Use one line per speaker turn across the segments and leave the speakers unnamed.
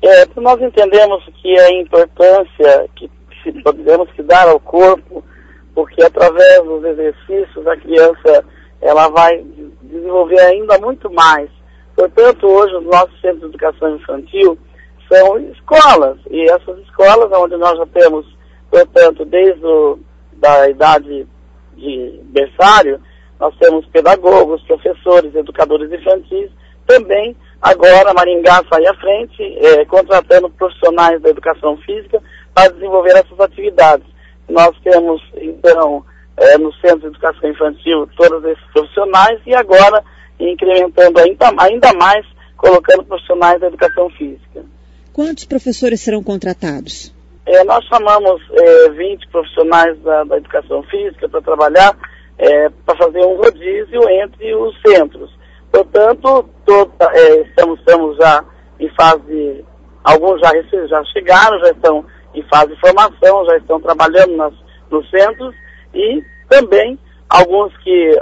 Nós entendemos que a importância que podemos dar ao corpo, porque através dos exercícios a criança ela vai desenvolver ainda muito mais. Portanto, hoje os nossos centros de educação infantil são escolas, e essas escolas onde nós já temos, portanto, desde da idade de berçário, nós temos pedagogos, professores, educadores infantis. Também, agora, Maringá sai à frente, contratando profissionais da educação física para desenvolver essas atividades. Nós temos, então, no Centro de Educação Infantil, todos esses profissionais, e agora incrementando ainda mais, colocando profissionais da educação física.
Quantos professores serão contratados?
Nós chamamos 20 profissionais da educação física para trabalhar, para fazer um rodízio entre os centros. Portanto, estamos já em fase, alguns já chegaram, já estão em fase de formação, já estão trabalhando nos centros, e também alguns que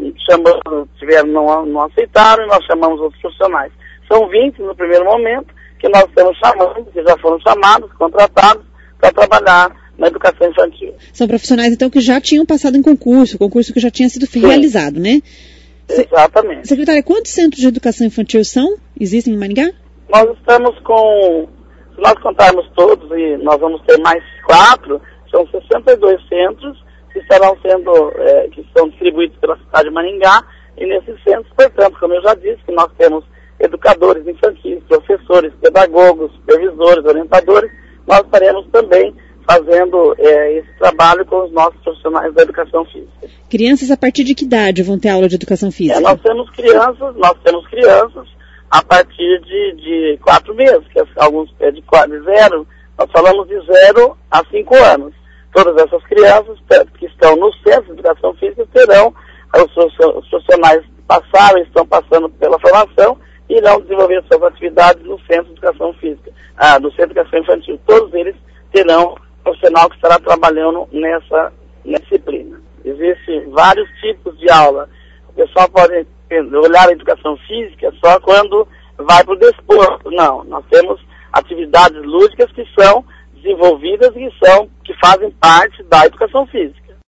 não aceitaram, e nós chamamos outros profissionais. São 20 no primeiro momento, que nós estamos chamando, que já foram chamados, contratados, para trabalhar na educação infantil.
São profissionais, então, que já tinham passado em concurso que já tinha sido realizado, né?
Exatamente.
Secretária, quantos centros de educação infantil existem em Maringá?
Nós estamos se nós contarmos todos, e nós vamos ter mais 4, são 62 centros que estarão que são distribuídos pela cidade de Maringá, e nesses centros, portanto, como eu já disse, que nós temos educadores infantis, professores, pedagogos, supervisores, orientadores. Nós estaremos também fazendo esse trabalho com os nossos profissionais da educação física.
Crianças a partir de que idade vão ter aula de educação física?
Nós temos crianças a partir de 4 meses, que alguns de 0, nós falamos de 0 a 5 anos. Todas essas crianças que estão no centro de educação física terão, os profissionais estão passando pela formação, e irão desenvolver suas atividades no Centro de Educação Física, no Centro de Educação Infantil. Todos eles terão um profissional que estará trabalhando nessa disciplina. Existem vários tipos de aula. O pessoal pode olhar a educação física só quando vai para o desporto. Não, nós temos atividades lúdicas que são desenvolvidas e que fazem parte da educação física.